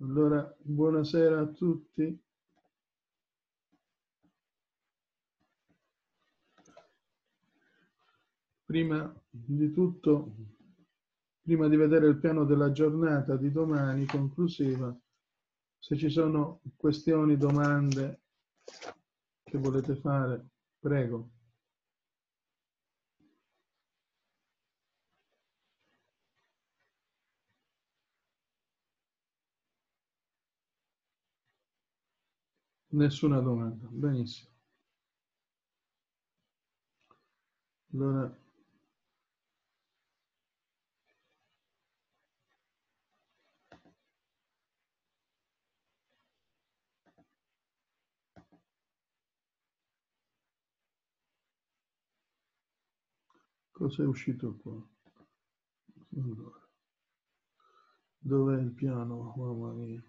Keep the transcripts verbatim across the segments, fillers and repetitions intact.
Allora, buonasera a tutti. Prima di tutto, prima di vedere il piano della giornata di domani conclusiva, se ci sono questioni, domande che volete fare, prego. Nessuna domanda, benissimo. Allora, cosa è uscito qua? Allora, dov'è il piano? Mamma mia.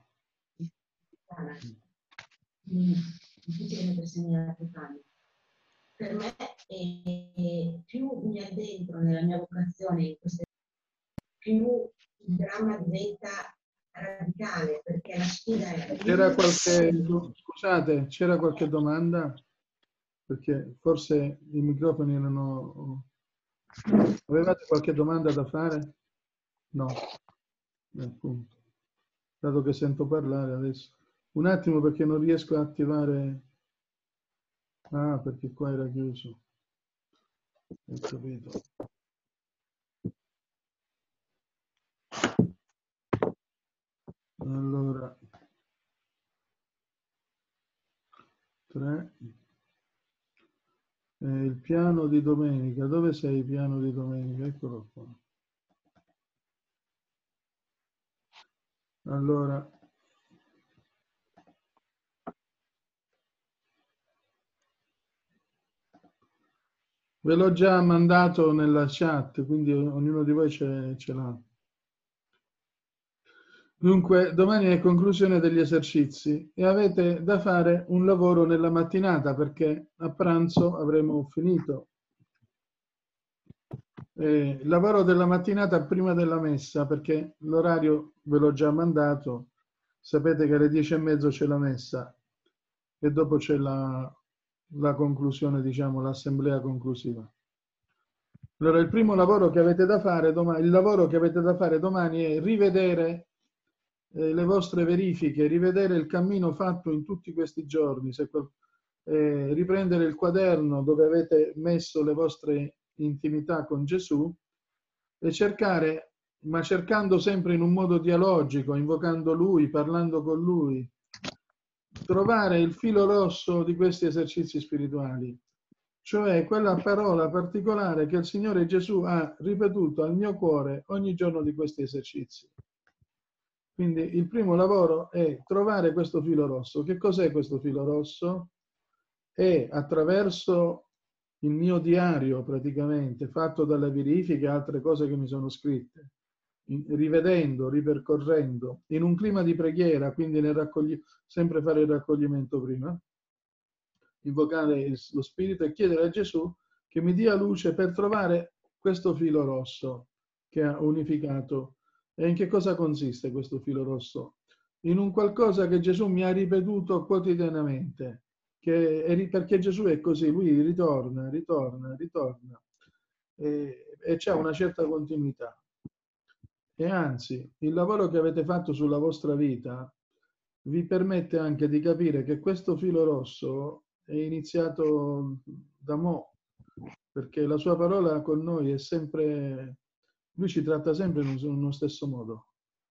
Difficile mettersi nella Catania. Per me è, più mi addentro nella mia vocazione, in queste, più il dramma diventa radicale, perché la sfida è... C'era qualche, scusate, c'era qualche domanda? Perché forse i microfoni erano... Avevate qualche domanda da fare? No, appunto. Dato che sento parlare adesso. Un attimo perché non riesco a attivare... Ah, perché qua era chiuso. Ho capito. Allora... tre. Eh, il piano di domenica. Dove sei il piano di domenica? Eccolo qua. Allora... Ve l'ho già mandato nella chat, quindi ognuno di voi ce, ce l'ha. Dunque, domani è conclusione degli esercizi e avete da fare un lavoro nella mattinata perché a pranzo avremo finito. Eh, il lavoro della mattinata prima della messa perché l'orario ve l'ho già mandato. Sapete che alle dieci e mezzo c'è la messa e dopo c'è la, la conclusione, diciamo, l'assemblea conclusiva. Allora, il primo lavoro che avete da fare domani, il lavoro che avete da fare domani è rivedere eh, le vostre verifiche, rivedere il cammino fatto in tutti questi giorni, se, eh, riprendere il quaderno dove avete messo le vostre intimità con Gesù e cercare, ma cercando sempre in un modo dialogico, invocando Lui, parlando con Lui, trovare il filo rosso di questi esercizi spirituali, cioè quella parola particolare che il Signore Gesù ha ripetuto al mio cuore ogni giorno di questi esercizi. Quindi il primo lavoro è trovare questo filo rosso. Che cos'è questo filo rosso? È attraverso il mio diario praticamente, fatto dalle verifiche e altre cose che mi sono scritte, rivedendo, ripercorrendo, in un clima di preghiera, quindi nel raccogli- sempre fare il raccoglimento prima, invocare lo Spirito e chiedere a Gesù che mi dia luce per trovare questo filo rosso che ha unificato. E in che cosa consiste questo filo rosso? In un qualcosa che Gesù mi ha ripetuto quotidianamente, che è, perché Gesù è così, lui ritorna, ritorna, ritorna e, e c'è una certa continuità. E anzi, il lavoro che avete fatto sulla vostra vita vi permette anche di capire che questo filo rosso è iniziato da mo', perché la sua parola con noi è sempre, lui ci tratta sempre in uno stesso modo.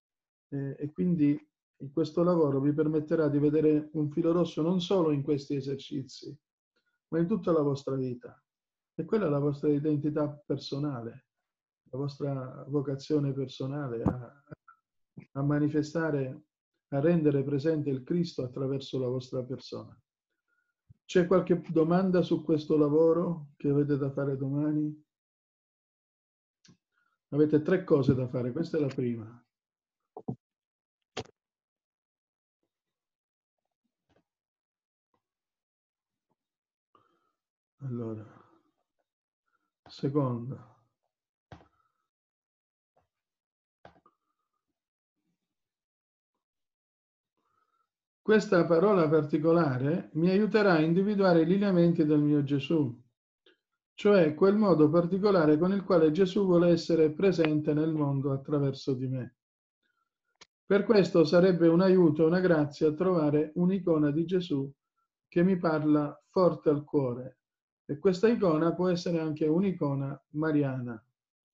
E, e quindi questo lavoro vi permetterà di vedere un filo rosso non solo in questi esercizi, ma in tutta la vostra vita. E quella è la vostra identità personale, la vostra vocazione personale a, a manifestare, a rendere presente il Cristo attraverso la vostra persona. C'è qualche domanda su questo lavoro che avete da fare domani? Avete tre cose da fare, questa è la prima. Allora, seconda. questa parola particolare mi aiuterà a individuare i lineamenti del mio Gesù, cioè quel modo particolare con il quale Gesù vuole essere presente nel mondo attraverso di me. Per questo sarebbe un aiuto, una grazia trovare un'icona di Gesù che mi parla forte al cuore. E questa icona può essere anche un'icona mariana.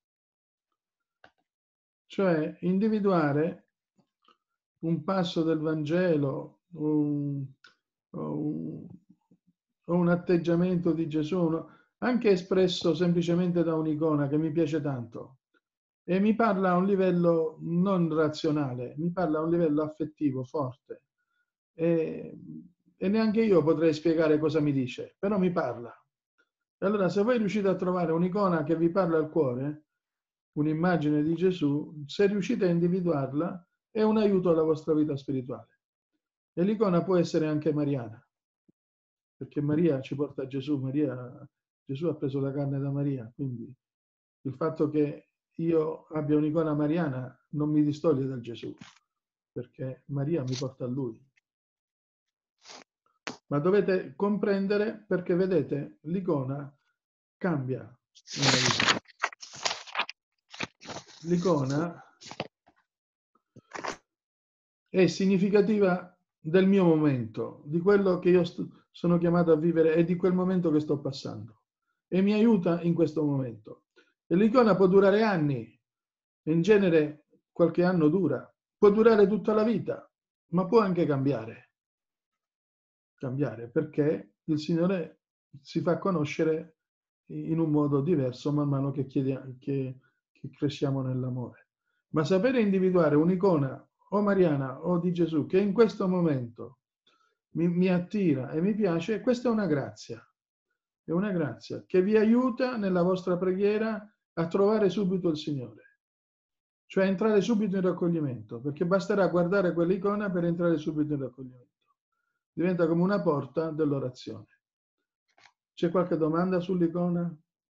Cioè individuare un passo del Vangelo un, o, un, o un atteggiamento di Gesù, anche espresso semplicemente da un'icona che mi piace tanto. E mi parla a un livello non razionale, mi parla a un livello affettivo forte. E, e neanche io potrei spiegare cosa mi dice, però mi parla. E allora se voi riuscite a trovare un'icona che vi parla al cuore, un'immagine di Gesù, se riuscite a individuarla, è un aiuto alla vostra vita spirituale. E l'icona può essere anche mariana, perché Maria ci porta a Gesù, Maria, Gesù ha preso la carne da Maria, quindi il fatto che io abbia un'icona mariana non mi distoglie dal Gesù, perché Maria mi porta a Lui. Ma dovete comprendere, perché vedete, l'icona cambia nella vita. L'icona è significativa del mio momento, di quello che io sono chiamato a vivere e di quel momento che sto passando. E mi aiuta in questo momento. E l'icona può durare anni, in genere qualche anno dura, può durare tutta la vita, ma può anche cambiare. Cambiare perché il Signore si fa conoscere in un modo diverso man mano che, chiediamo, che, che cresciamo nell'amore. Ma sapere individuare un'icona o mariana o di Gesù che in questo momento mi, mi attira e mi piace, questa è una grazia. È una grazia che vi aiuta nella vostra preghiera a trovare subito il Signore. Cioè entrare subito in raccoglimento, perché basterà guardare quell'icona per entrare subito in raccoglimento. Diventa come una porta dell'orazione. C'è qualche domanda sull'icona?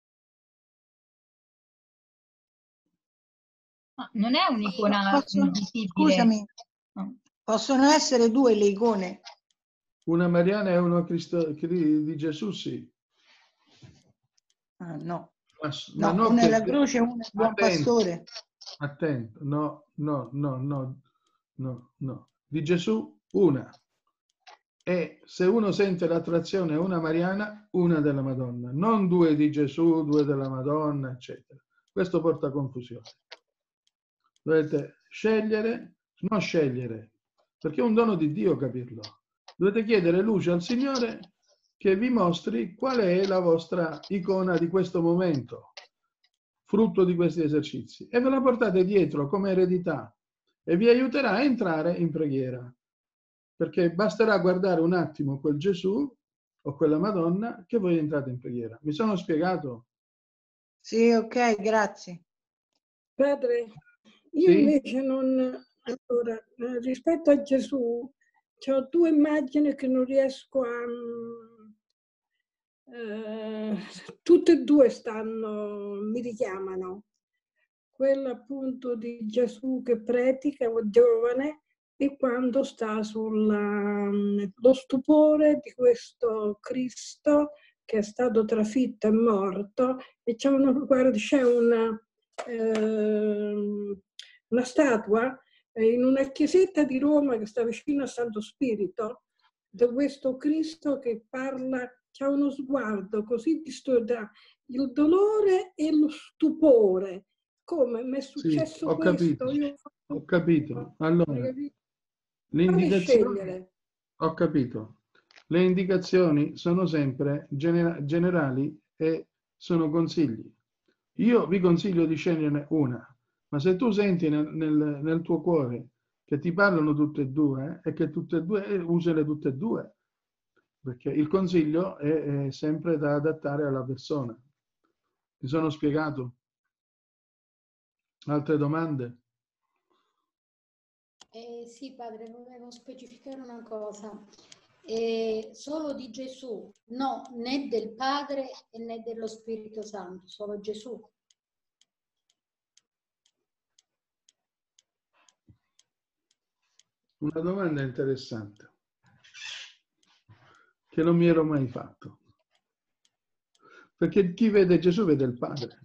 Non è un'icona Possono, visibile. scusami, possono essere due le icone? Una mariana e una Cristo, di Gesù, sì. Ah, no, Ma, no, ma una che, è la croce e una è il buon attento, pastore. Attento, no, no, no, no, no, no. Di Gesù una. E se uno sente l'attrazione a una mariana, una della Madonna. Non due di Gesù, due della Madonna, eccetera. Questo porta a confusione. Dovete scegliere, non scegliere, perché è un dono di Dio capirlo. Dovete chiedere luce al Signore che vi mostri qual è la vostra icona di questo momento, frutto di questi esercizi, e ve la portate dietro come eredità e vi aiuterà a entrare in preghiera, perché basterà guardare un attimo quel Gesù o quella Madonna che voi entrate in preghiera. Mi sono spiegato? Sì, ok, grazie. Padre, io Sì? invece non... Allora, eh, rispetto a Gesù, ho due immagini che non riesco a... Eh, tutte e due stanno, mi richiamano. Quella appunto di Gesù che predica, giovane, e quando sta sullo stupore di questo Cristo che è stato trafitto e morto, e c'è una, guarda, c'è una, eh, una statua in una chiesetta di Roma che sta vicino a Santo Spirito, di questo Cristo che parla, c'ha uno sguardo così distorto, il dolore e lo stupore. Come mi è successo sì, ho questo? capito, Io... ho capito. Allora, le indicazioni, ho capito. Le indicazioni sono sempre genera generali e sono consigli. Io vi consiglio di sceglierne una, ma se tu senti nel, nel, nel tuo cuore che ti parlano tutte e due eh, e che tutte e due, eh, usale tutte e due, perché il consiglio è, è sempre da adattare alla persona. Mi sono spiegato? Altre domande? Eh, sì, padre, volevo specificare una cosa. Eh, solo di Gesù, no, né del Padre né dello Spirito Santo, solo Gesù. Una domanda interessante. che non mi ero mai fatto. Perché chi vede Gesù vede il Padre.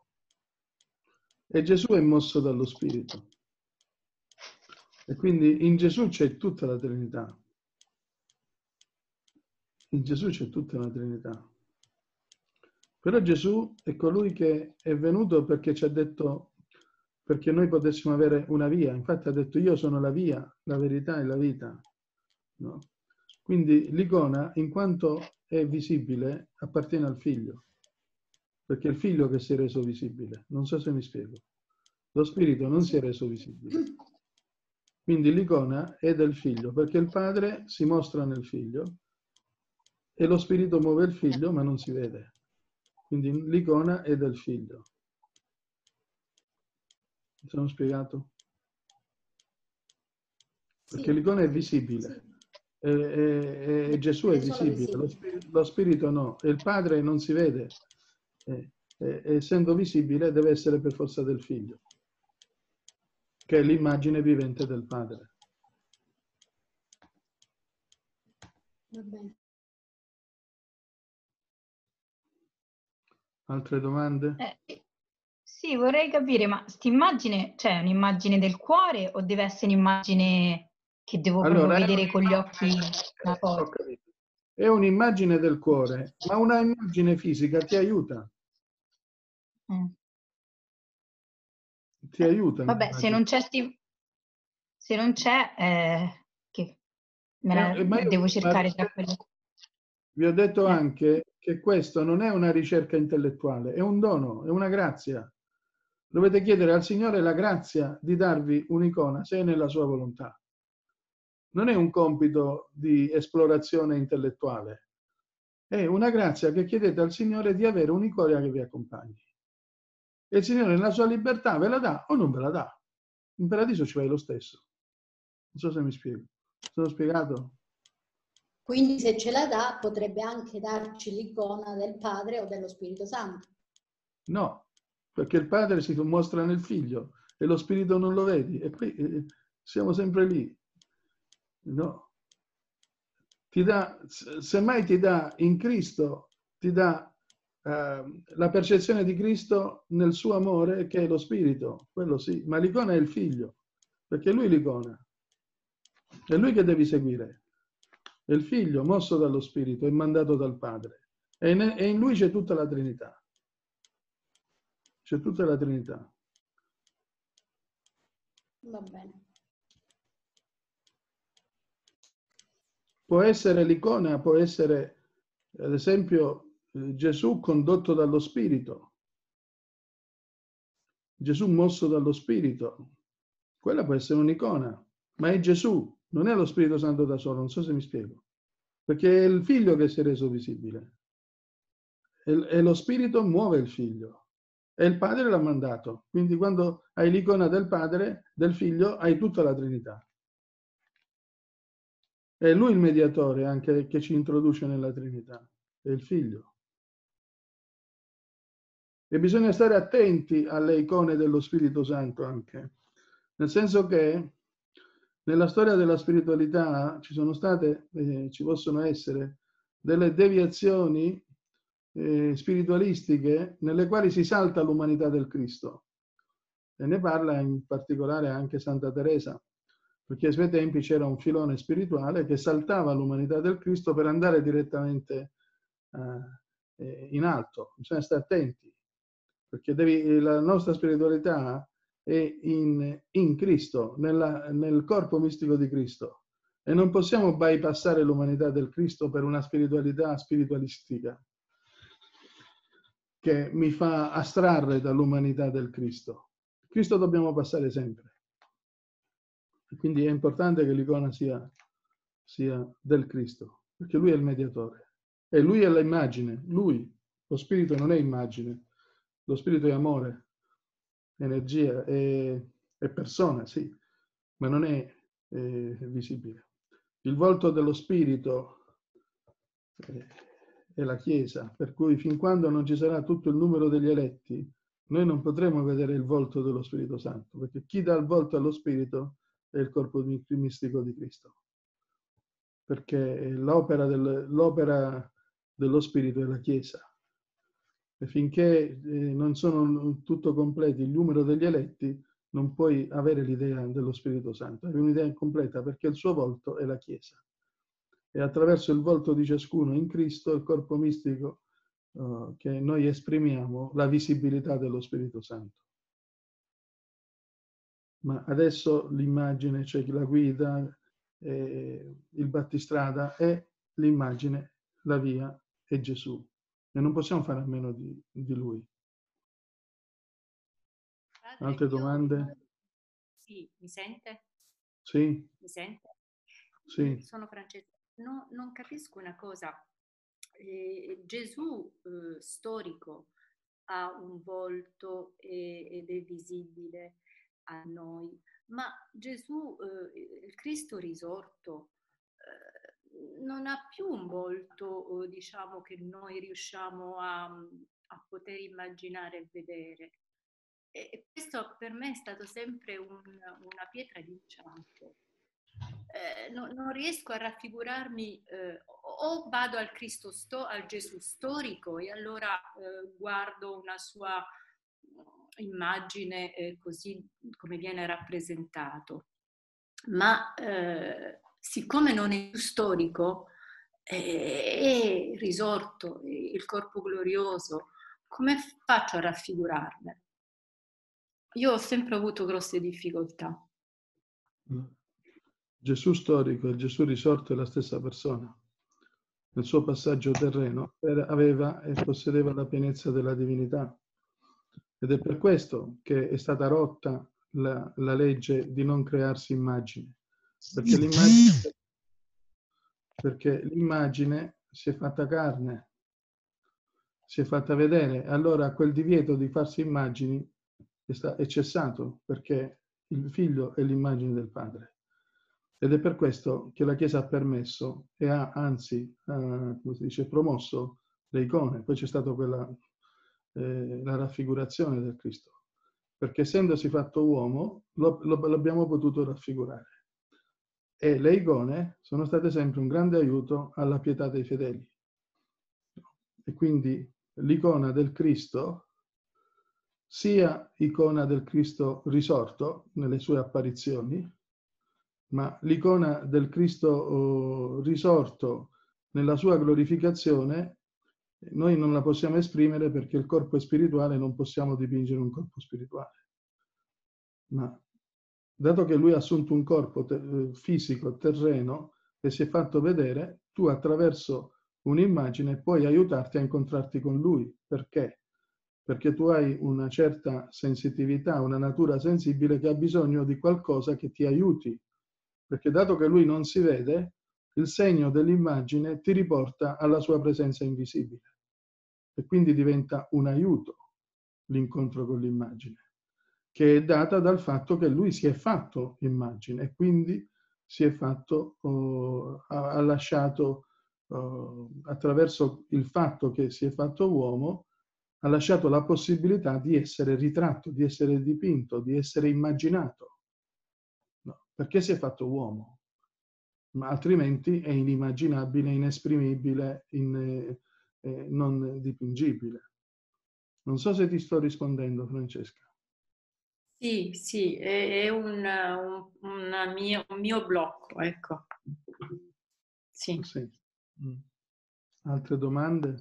E Gesù è mosso dallo Spirito. E quindi in Gesù c'è tutta la Trinità. In Gesù c'è tutta la Trinità. Però Gesù è colui che è venuto perché ci ha detto, perché noi potessimo avere una via. Infatti ha detto: io sono la via, la verità e la vita. No? Quindi l'icona, in quanto è visibile, appartiene al figlio. Perché è il figlio che si è reso visibile. Non so se mi spiego. Lo spirito non si è reso visibile. Quindi l'icona è del figlio, perché il padre si mostra nel figlio e lo spirito muove il figlio, ma non si vede. Quindi l'icona è del figlio. Mi sono spiegato? Perché Sì, l'icona è visibile. sì. E, e, e Gesù è visibile, lo spirito, lo spirito no. E il padre non si vede. E, e, essendo visibile deve essere per forza del figlio, che è l'immagine vivente del padre. Va bene. Altre domande? Eh, sì, vorrei capire, ma quest'immagine, cioè è un'immagine del cuore o deve essere un'immagine che devo Allora, proprio è vedere con gli occhi una ho foto? capito. È un'immagine del cuore, ma una immagine fisica ti aiuta. Mm. Ti Eh, aiuta. vabbè, se non c'è, sti- se non c'è, eh, che me la Eh, ma io, devo ma cercare tra quelle. vi ho detto Eh, anche che questo non è una ricerca intellettuale, è un dono, è una grazia. Dovete chiedere al Signore la grazia di darvi un'icona, se è nella sua volontà. Non è un compito di esplorazione intellettuale, è una grazia che chiedete al Signore di avere un'icona che vi accompagni. E il Signore nella sua libertà ve la dà o non ve la dà. In paradiso ci vai lo stesso. Non so se mi spiego. Sono spiegato? Quindi se ce la dà potrebbe anche darci l'icona del Padre o dello Spirito Santo. No, perché il Padre si mostra nel Figlio e lo Spirito non lo vedi. E qui eh, siamo sempre lì. No. Ti dà, semmai ti dà in Cristo, ti dà eh, la percezione di Cristo nel suo amore, che è lo Spirito, quello sì, ma l'icona è il Figlio, perché è lui l'icona, è lui che devi seguire, è il Figlio mosso dallo Spirito e mandato dal Padre, e in, e in lui c'è tutta la Trinità, c'è tutta la Trinità. Va bene. Può essere l'icona, può essere ad esempio eh, Gesù condotto dallo Spirito, Gesù mosso dallo Spirito. Quella può essere un'icona, ma è Gesù, non è lo Spirito Santo da solo, non so se mi spiego. Perché è il Figlio che si è reso visibile. E, e lo Spirito muove il Figlio. E il Padre l'ha mandato. Quindi quando hai l'icona del Padre, del Figlio, hai tutta la Trinità. È Lui il mediatore anche che ci introduce nella Trinità. È il Figlio. E bisogna stare attenti alle icone dello Spirito Santo anche. Nel senso che nella storia della spiritualità ci sono state, eh, ci possono essere delle deviazioni eh, spiritualistiche nelle quali si salta l'umanità del Cristo. E ne parla in particolare anche Santa Teresa, perché ai suoi tempi c'era un filone spirituale che saltava l'umanità del Cristo per andare direttamente eh, in alto. Bisogna stare attenti, perché devi, la nostra spiritualità è in, in Cristo, nella, nel corpo mistico di Cristo, e non possiamo bypassare l'umanità del Cristo per una spiritualità spiritualistica che mi fa astrarre dall'umanità del Cristo. Cristo dobbiamo passare sempre. Quindi è importante che l'icona sia, sia del Cristo, perché Lui è il mediatore. E Lui è l'immagine. Lui, lo Spirito non è immagine, lo Spirito è amore, energia, è, è persona, sì, ma non è, è visibile. Il volto dello Spirito è la Chiesa, per cui fin quando non ci sarà tutto il numero degli eletti, noi non potremo vedere il volto dello Spirito Santo, perché chi dà il volto allo Spirito è il corpo mistico di Cristo. perché l'opera del, l'opera dello Spirito è la Chiesa. E finché eh, non sono tutto completi il numero degli eletti, non puoi avere l'idea dello Spirito Santo. È un'idea incompleta perché il suo volto è la Chiesa. E attraverso il volto di ciascuno in Cristo, il corpo mistico, uh, che noi esprimiamo, la visibilità dello Spirito Santo. Ma adesso l'immagine, c'è cioè la guida, eh, il battistrada, è l'immagine, la via è Gesù. E non possiamo fare a meno di, di Lui. Padre, Altre io... domande? Sì, mi sente? Sì? Mi sente? Sì. Sono Francesca. No, non capisco una cosa. Eh, Gesù eh, storico ha un volto e, ed è visibile a noi, ma Gesù, eh, il Cristo risorto, eh, non ha più un volto, eh, diciamo, che noi riusciamo a, a poter immaginare e vedere. E questo per me è stato sempre un, una pietra d'inciampo. Eh, no, non riesco a raffigurarmi, eh, o vado al Cristo, sto, al Gesù storico e allora eh, guardo una sua immagine eh, così come viene rappresentato, ma eh, siccome non è più storico, eh, è risorto, è il corpo glorioso, come faccio a raffigurarmi? Io ho sempre avuto grosse difficoltà. Gesù storico e Gesù risorto è la stessa persona. Nel suo passaggio terreno aveva e possedeva la pienezza della divinità. Ed è per questo che è stata rotta la, la legge di non crearsi immagini. Perché l'immagine, perché l'immagine si è fatta carne, si è fatta vedere. Allora quel divieto di farsi immagini è, sta, è cessato, perché il figlio è l'immagine del padre. Ed è per questo che la Chiesa ha permesso e ha anzi, ha, come si dice, promosso le icone. Poi c'è stata quella, eh, la raffigurazione del Cristo. Perché essendosi fatto uomo, lo, lo, l'abbiamo potuto raffigurare. E le icone sono state sempre un grande aiuto alla pietà dei fedeli. E quindi l'icona del Cristo, sia icona del Cristo risorto nelle sue apparizioni, ma l'icona del Cristo oh, risorto nella sua glorificazione noi non la possiamo esprimere perché il corpo è spirituale, non possiamo dipingere un corpo spirituale. Ma dato che lui ha assunto un corpo te- fisico, terreno, e si è fatto vedere, tu attraverso un'immagine puoi aiutarti a incontrarti con lui. Perché? Perché tu hai una certa sensitività, una natura sensibile che ha bisogno di qualcosa che ti aiuti. Perché dato che lui non si vede, il segno dell'immagine ti riporta alla sua presenza invisibile. E quindi diventa un aiuto l'incontro con l'immagine, che è data dal fatto che lui si è fatto immagine e quindi si è fatto, oh, ha, ha lasciato, oh, attraverso il fatto che si è fatto uomo, ha lasciato la possibilità di essere ritratto, di essere dipinto, di essere immaginato. No, perché si è fatto uomo, ma altrimenti è inimmaginabile, inesprimibile, in, eh, non dipingibile. Non so se ti sto rispondendo, Francesca. Sì, sì, è un, un, una mio, un mio blocco, ecco. Sì. Sì. Mm. Altre domande?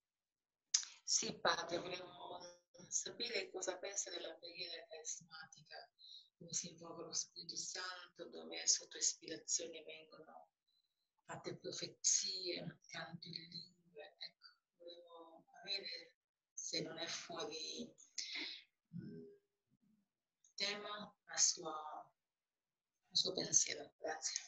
Sì, padre, volevo sapere cosa pensa della preghiera carismatica, dove si invoca lo Spirito Santo, dove sotto ispirazione vengono fatte profezie, canti in lingue. Ecco, volevo avere, se non è fuori mh, tema, la sua, il suo pensiero. Grazie.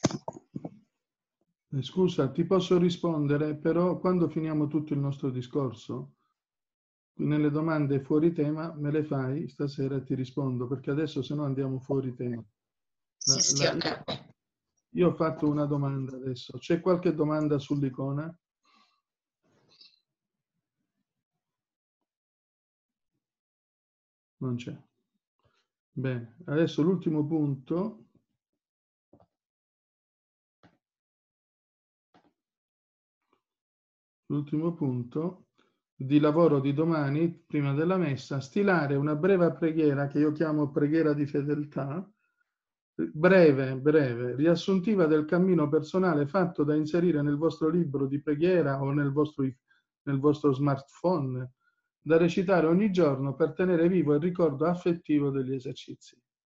Scusa, ti posso rispondere, però quando finiamo tutto il nostro discorso, nelle domande fuori tema me le fai stasera e ti rispondo, perché adesso se no andiamo fuori tema. La, Sì, sì, la, ok. io ho fatto una domanda adesso. C'è qualche domanda sull'icona? Non c'è. Bene, adesso l'ultimo punto l'ultimo punto di lavoro di domani, prima della messa, stilare una breve preghiera che io chiamo preghiera di fedeltà, breve, breve, riassuntiva del cammino personale fatto da inserire nel vostro libro di preghiera o nel vostro, nel vostro smartphone, da recitare ogni giorno per tenere vivo il ricordo affettivo degli esercizi.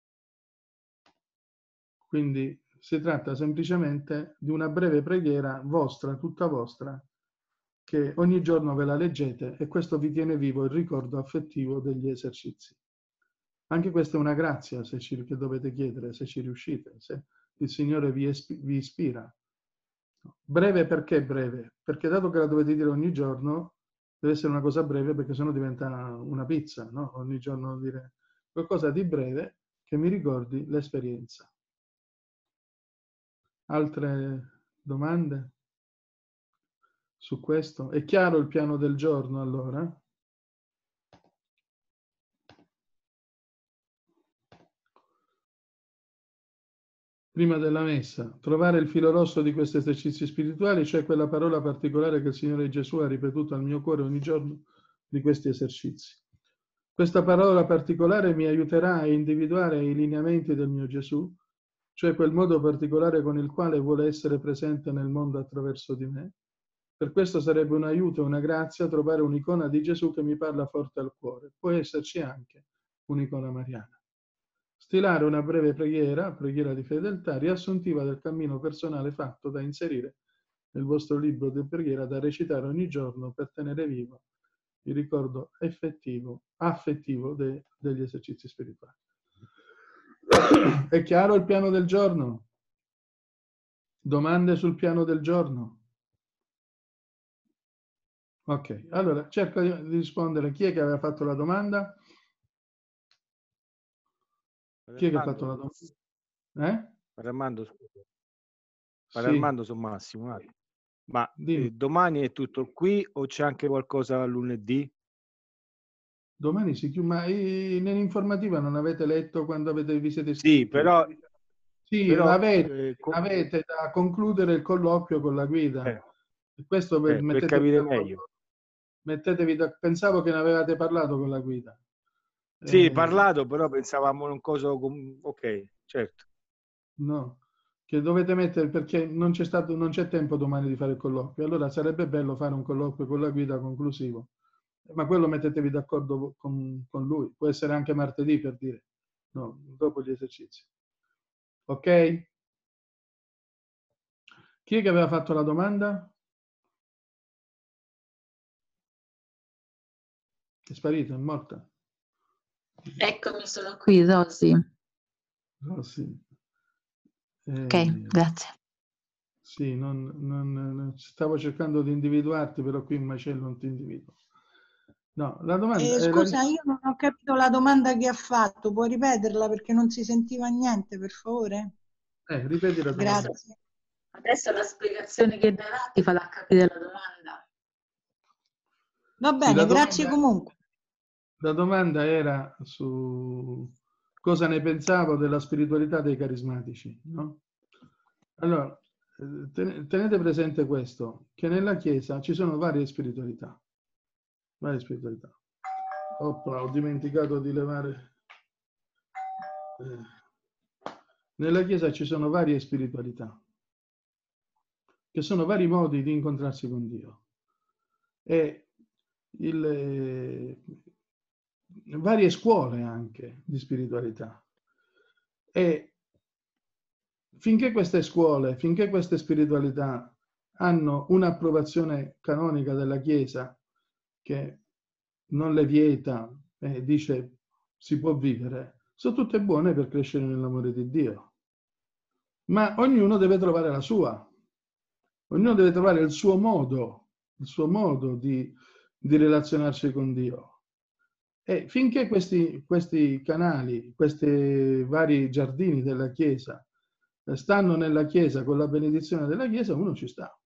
Quindi si tratta semplicemente di una breve preghiera vostra, tutta vostra, che ogni giorno ve la leggete e questo vi tiene vivo il ricordo affettivo degli esercizi. Anche questa è una grazia se ci, che dovete chiedere, se ci riuscite, se il Signore vi, vi ispira. Breve perché breve? Perché dato che la dovete dire ogni giorno, deve essere una cosa breve perché sennò diventa una pizza, no? Ogni giorno dire qualcosa di breve che mi ricordi l'esperienza. Altre domande su questo? È chiaro il piano del giorno allora? Prima della messa, trovare il filo rosso di questi esercizi spirituali, cioè quella parola particolare che il Signore Gesù ha ripetuto al mio cuore ogni giorno di questi esercizi. Questa parola particolare mi aiuterà a individuare i lineamenti del mio Gesù, cioè quel modo particolare con il quale vuole essere presente nel mondo attraverso di me. Per questo sarebbe un aiuto e una grazia trovare un'icona di Gesù che mi parla forte al cuore. Può esserci anche un'icona mariana. Stilare una breve preghiera, preghiera di fedeltà, riassuntiva del cammino personale fatto da inserire nel vostro libro di preghiera da recitare ogni giorno per tenere vivo il ricordo effettivo, affettivo de, degli esercizi spirituali. È chiaro il piano del giorno? Domande sul piano del giorno? Ok, allora cerco di rispondere. Chi è che aveva fatto la domanda? Chi è che ha fatto la domanda? Eh? Padre Armando, scusa. Padre Sì. Armando, sono Massimo. Un attimo. Ma eh, domani è tutto qui o c'è anche qualcosa lunedì? Domani si chiude, ma nell'informativa non avete letto quando avete vi siete iscritti? Sì, però... Sì, però, avete, eh, con... avete da concludere il colloquio con la guida. Eh, Questo per, eh, per capire meglio. Mettetevi da, pensavo che ne avevate parlato con la guida. Sì, eh, parlato, però pensavamo un coso... Ok, certo. No, che dovete mettere perché non c'è stato, non c'è tempo domani di fare il colloquio. Allora sarebbe bello fare un colloquio con la guida conclusivo. Ma quello mettetevi d'accordo con, con lui. Può essere anche martedì per dire. No, dopo gli esercizi. Ok? Chi è che aveva fatto la domanda? È sparita, è morta. Eccomi, sono qui, Rosy. Rosy. Eh, ok, grazie. Sì, non, non, non, stavo cercando di individuarti, però qui in macello non ti individuo. No, la domanda eh, è scusa, la... io non ho capito la domanda che ha fatto. Puoi ripeterla perché non si sentiva niente, per favore? Eh, ripeti la domanda. Grazie. Adesso la spiegazione che darà ti farà capire la domanda. Va bene, sì, grazie domanda, comunque. La domanda era su cosa ne pensavo della spiritualità dei carismatici, no? Allora, tenete presente questo, che nella Chiesa ci sono varie spiritualità. Varie spiritualità. Opla, ho dimenticato di levare. Eh. Nella Chiesa ci sono varie spiritualità, che sono vari modi di incontrarsi con Dio. E il, eh, varie scuole anche di spiritualità. E finché queste scuole, finché queste spiritualità hanno un'approvazione canonica della Chiesa che non le vieta e dice si può vivere, sono tutte buone per crescere nell'amore di Dio. Ma ognuno deve trovare la sua. Ognuno deve trovare il suo modo, il suo modo di, di relazionarsi con Dio. E finché questi, questi canali, questi vari giardini della Chiesa stanno nella Chiesa con la benedizione della Chiesa, uno ci sta.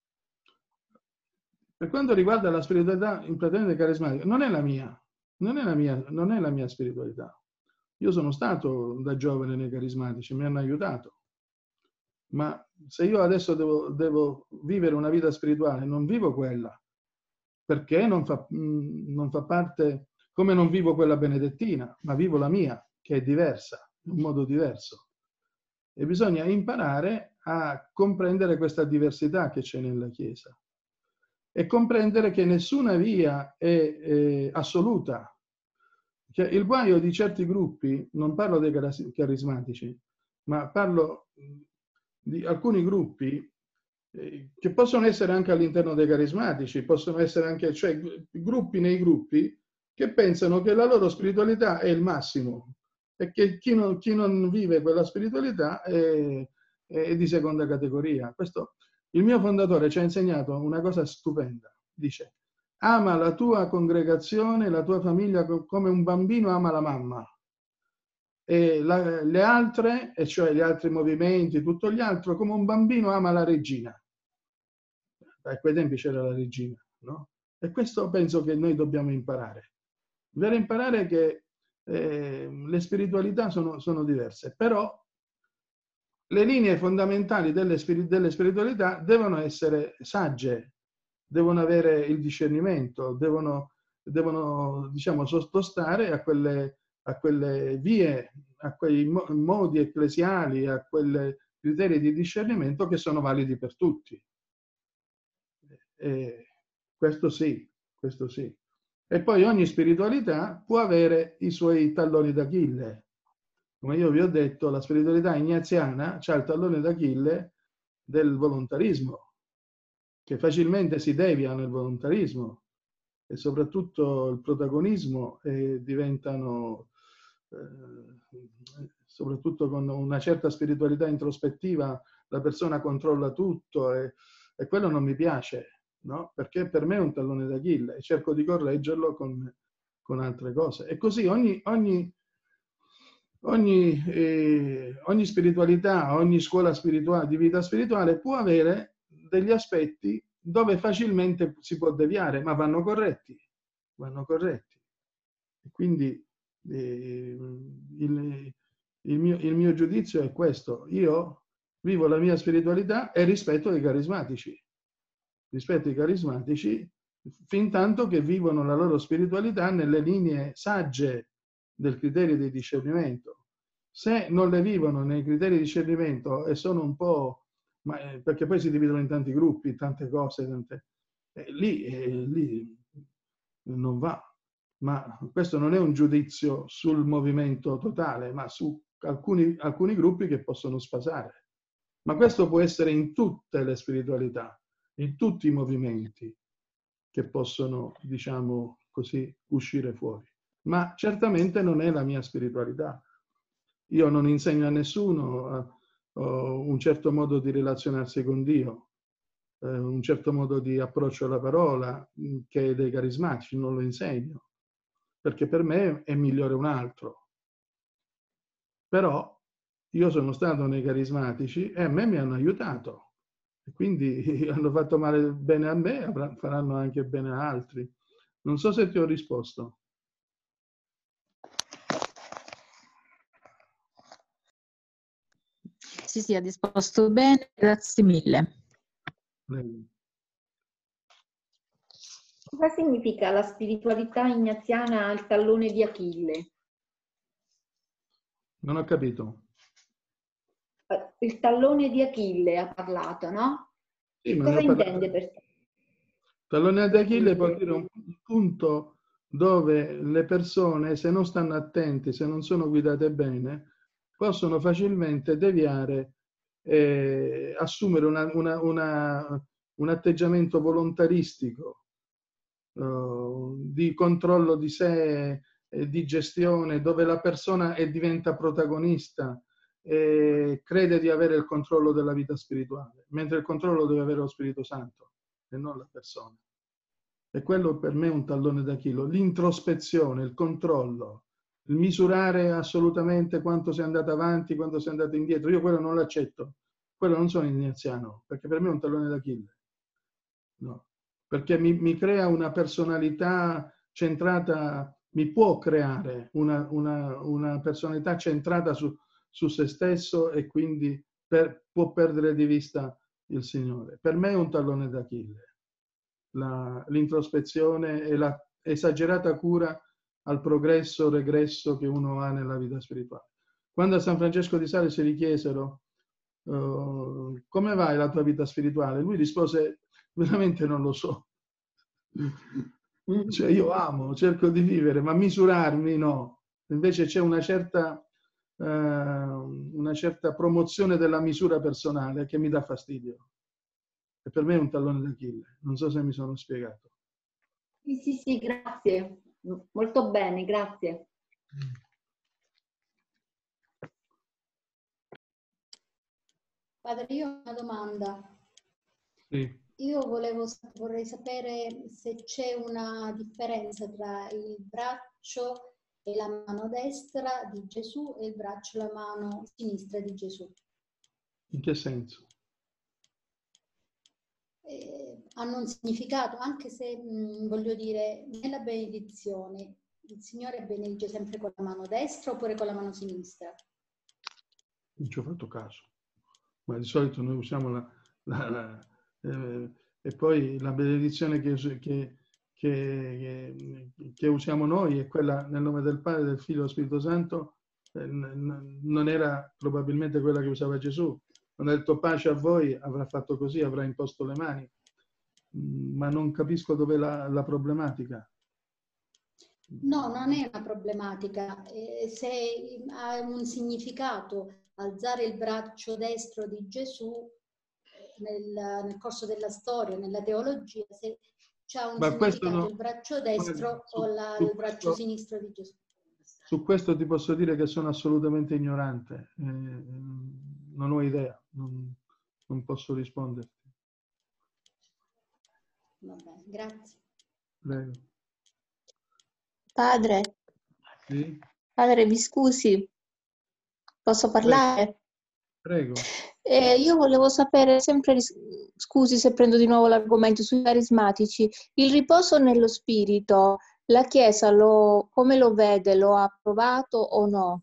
Per quanto riguarda la spiritualità praticamente carismatica, non è la mia, non è la mia, non è la mia spiritualità. Io sono stato da giovane nei carismatici, mi hanno aiutato. Ma se io adesso devo, devo vivere una vita spirituale, non vivo quella, perché non fa, non fa parte, come non vivo quella benedettina, ma vivo la mia, che è diversa, in un modo diverso. E bisogna imparare a comprendere questa diversità che c'è nella Chiesa e comprendere che nessuna via è, è assoluta. Cioè, il guaio di certi gruppi, non parlo dei carismatici, ma parlo di alcuni gruppi eh, che possono essere anche all'interno dei carismatici, possono essere anche, cioè, gruppi nei gruppi che pensano che la loro spiritualità è il massimo e che chi non, chi non vive quella spiritualità è, è di seconda categoria. Questo, il mio fondatore ci ha insegnato una cosa stupenda, dice: ama la tua congregazione, la tua famiglia come un bambino ama la mamma. E la, le altre, e cioè gli altri movimenti, tutto gli altri, come un bambino ama la regina. A quei tempi c'era la regina, no? E questo penso che noi dobbiamo imparare. Dobbiamo imparare che eh, le spiritualità sono, sono diverse, però le linee fondamentali delle, delle spiritualità devono essere sagge, devono avere il discernimento, devono, devono diciamo, sottostare a quelle, a quelle vie, a quei modi ecclesiali, a quei criteri di discernimento che sono validi per tutti. E questo sì, questo sì. E poi ogni spiritualità può avere i suoi talloni d'Achille. Come io vi ho detto, la spiritualità ignaziana ha il tallone d'Achille del volontarismo, che facilmente si devia nel volontarismo e soprattutto il protagonismo e diventano, eh, soprattutto con una certa spiritualità introspettiva, la persona controlla tutto e, e quello non mi piace, no? Perché per me è un tallone d'Achille e cerco di correggerlo con, con altre cose. E così ogni, ogni, ogni, eh, ogni spiritualità, ogni scuola spirituale, di vita spirituale può avere degli aspetti dove facilmente si può deviare, ma vanno corretti, vanno corretti. E quindi eh, il, il, mio, il mio giudizio è questo: io vivo la mia spiritualità e rispetto i carismatici, rispetto i carismatici fin tanto che vivono la loro spiritualità nelle linee sagge del criterio di discernimento. Se non le vivono nei criteri di discernimento e sono un po', ma, eh, perché poi si dividono in tanti gruppi, tante cose, tante, eh, lì, eh, lì non va. Ma questo non è un giudizio sul movimento totale, ma su alcuni, alcuni gruppi che possono sfasare. Ma questo può essere in tutte le spiritualità, in tutti i movimenti che possono, diciamo così, uscire fuori. Ma certamente non è la mia spiritualità. Io non insegno a nessuno uh, un certo modo di relazionarsi con Dio, uh, un certo modo di approccio alla parola, mh, che è dei carismatici, non lo insegno, perché per me è migliore un altro. Però io sono stato nei carismatici e a me mi hanno aiutato. E quindi hanno fatto male bene a me, faranno anche bene a altri. Non so se ti ho risposto. Sì, sì, ha disposto bene, grazie mille. Prego. Cosa significa la spiritualità ignaziana al tallone di Achille? Non ho capito. Il tallone di Achille ha parlato, no? Sì, ma cosa parlato... intende per te? Tallone di Achille vuol dire un punto dove le persone, se non stanno attenti, se non sono guidate bene, possono facilmente deviare e assumere una, una, una, un atteggiamento volontaristico, uh, di controllo di sé, eh, di gestione, dove la persona è, diventa protagonista e crede di avere il controllo della vita spirituale, mentre il controllo deve avere lo Spirito Santo e non la persona. E quello per me è un tallone d'Achille, l'introspezione, il controllo, il misurare assolutamente quanto sei andato avanti, quanto sei andato indietro. Io quello non l'accetto, quello non sono ignaziano, perché per me è un tallone d'Achille. No, perché mi, mi crea una personalità centrata, mi può creare una, una, una personalità centrata su, su se stesso e quindi per, può perdere di vista il Signore. Per me è un tallone d'Achille, l'introspezione e la esagerata cura al progresso o regresso che uno ha nella vita spirituale. Quando a San Francesco di Sales gli chiesero uh, come vai la tua vita spirituale, lui rispose veramente non lo so. Cioè io amo, cerco di vivere, ma misurarmi no. Invece c'è una certa, uh, una certa promozione della misura personale che mi dà fastidio. E per me è un tallone d'Achille. Non so se mi sono spiegato. Sì, sì, sì, grazie. Molto bene, grazie. Padre, io ho una domanda. Sì. Io volevo, vorrei sapere se c'è una differenza tra il braccio e la mano destra di Gesù e il braccio e la mano sinistra di Gesù. In che senso? Eh, hanno un significato, anche se mh, voglio dire, nella benedizione il Signore benedice sempre con la mano destra oppure con la mano sinistra? Non ci ho fatto caso, ma di solito noi usiamo la, la, la eh, e poi la benedizione che, che, che, che usiamo noi è quella nel nome del Padre, del Figlio e dello Spirito Santo, eh, non era probabilmente quella che usava Gesù. Quando ha detto pace a voi avrà fatto così, avrà imposto le mani, ma non capisco dov'è la, la problematica. No, non è una problematica. Eh, se ha un significato alzare il braccio destro di Gesù nel, nel corso della storia, nella teologia, se c'ha un ma significato no, il braccio destro su, o la, su il braccio questo, sinistro di Gesù. Su questo ti posso dire che sono assolutamente ignorante, eh, non ho idea, non, non posso risponderti. Va bene, grazie. Prego. Padre, sì? Padre, mi scusi, posso parlare? Prego. Eh, io volevo sapere, sempre, scusi se prendo di nuovo l'argomento sui carismatici, il riposo nello spirito, la Chiesa lo, come lo vede? Lo ha approvato o no?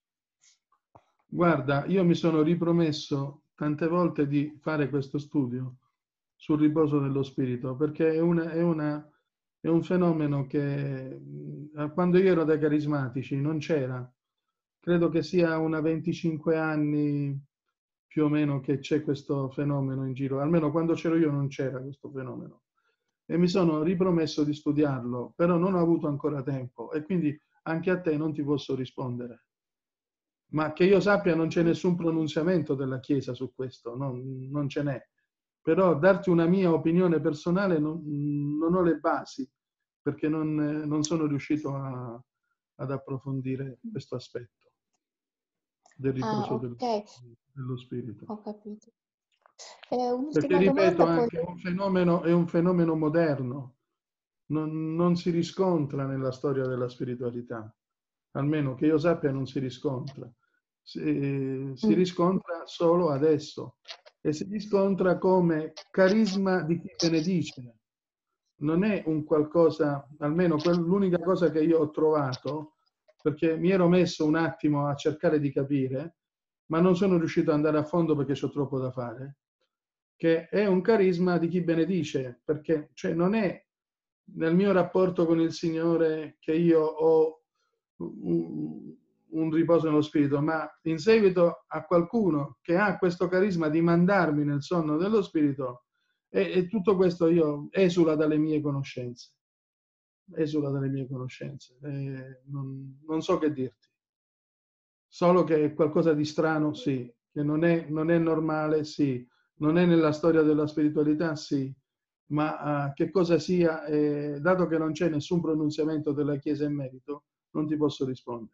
Guarda, io mi sono ripromesso tante volte di fare questo studio sul riposo dello spirito, perché è, una, è, una, è un fenomeno che quando io ero dai carismatici non c'era. Credo che sia una venticinque anni più o meno che c'è questo fenomeno in giro, almeno quando c'ero io non c'era questo fenomeno. E mi sono ripromesso di studiarlo, però non ho avuto ancora tempo e quindi anche a te non ti posso rispondere. Ma che io sappia non c'è nessun pronunziamento della Chiesa su questo, non, non ce n'è. Però darti una mia opinione personale non, non ho le basi, perché non, non sono riuscito a, ad approfondire questo aspetto del riposo ah, okay. dello, dello spirito. Ho capito. Eh, perché ripeto, domanda, anche poi... un fenomeno, è un fenomeno moderno, non, non si riscontra nella storia della spiritualità, almeno che io sappia non si riscontra. Si, si riscontra solo adesso e si riscontra come carisma di chi benedice. Non è un qualcosa, almeno l'unica cosa che io ho trovato, perché mi ero messo un attimo a cercare di capire, ma non sono riuscito ad andare a fondo perché ho troppo da fare, che è un carisma di chi benedice, perché cioè, non è nel mio rapporto con il Signore che io ho un, un riposo nello spirito, ma in seguito a qualcuno che ha questo carisma di mandarmi nel sonno dello spirito, e, e tutto questo io esula dalle mie conoscenze, esula dalle mie conoscenze, e non, non so che dirti, solo che è qualcosa di strano, sì, che non è, non è normale, sì, non è nella storia della spiritualità, sì, ma uh, che cosa sia, eh, dato che non c'è nessun pronunziamento della Chiesa in merito, non ti posso rispondere.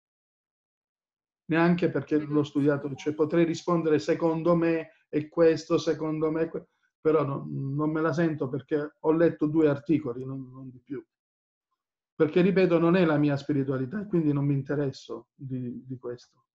Neanche perché l'ho studiato, cioè potrei rispondere secondo me è questo, secondo me, però no, non me la sento perché ho letto due articoli, non, non di più. Perché, ripeto, non è la mia spiritualità e quindi non mi interesso di, di questo.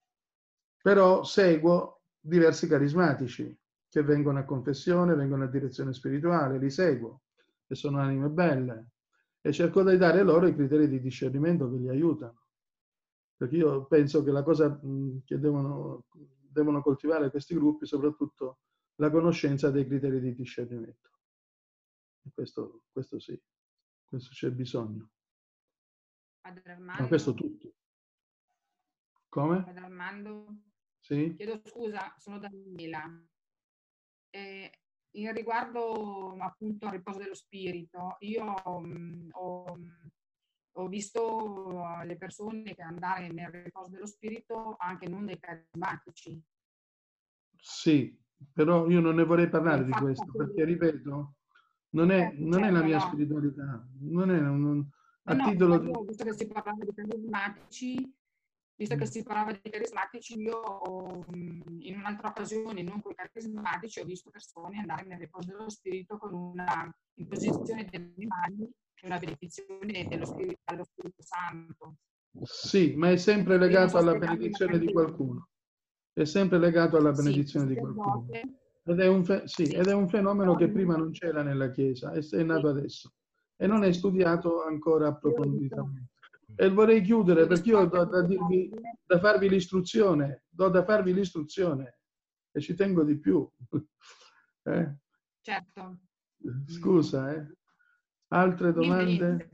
Però seguo diversi carismatici che vengono a confessione, vengono a direzione spirituale, li seguo e sono anime belle e cerco di dare loro i criteri di discernimento che li aiutano. Perché io penso che la cosa che devono, devono coltivare questi gruppi soprattutto la conoscenza dei criteri di discernimento. E questo, questo sì, questo c'è bisogno. Padre Armando, Ma questo tutto. Come? Padre Armando, sì? Chiedo scusa, sono Daniela. Eh, in riguardo appunto al riposo dello spirito, io mh, ho, ho visto le persone che andare nel riposo dello spirito anche non dei carismatici. Sì, però io non ne vorrei parlare di Infatti, questo, perché ripeto, non è, non è la certo, mia no. spiritualità, non è un, a No, no, titolo ma di... io, visto che si parlava di carismatici, visto che si parlava di carismatici, io ho, in un'altra occasione, non con i carismatici, ho visto persone andare nel riposo dello spirito con una imposizione delle mani e una benedizione dello spirito, dallo Spirito Santo. Sì, ma è sempre Io non legato so alla spiegarmi, benedizione di magari qualcuno. È sempre legato alla sì, benedizione di queste qualcuno. volte, Ed è un, fe- sì, sì, ed è un fenomeno però che io, prima non c'era nella Chiesa, è, è nato adesso. E sì, non è sì, studiato ancora io l'ho visto, approfonditamente. E vorrei chiudere l'ho perché visto io anche do da, dirvi, queste da farvi l'istruzione, do da farvi l'istruzione e ci tengo di più. Eh? certo. Scusa, eh? Altre Niente, domande? niente.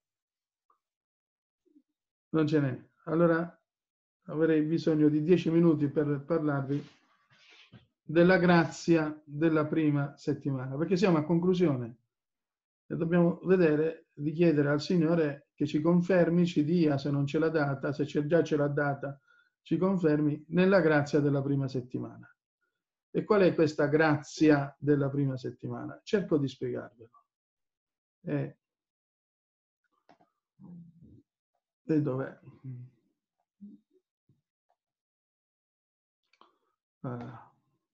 Non ce n'è. Allora avrei bisogno di dieci minuti per parlarvi della grazia della prima settimana, perché siamo a conclusione e dobbiamo vedere di chiedere al Signore che ci confermi, ci dia, se non ce l'ha data, se già ce l'ha data, ci confermi nella grazia della prima settimana. E qual è questa grazia della prima settimana? Cerco di spiegarvelo. E, e dov'è? Ah.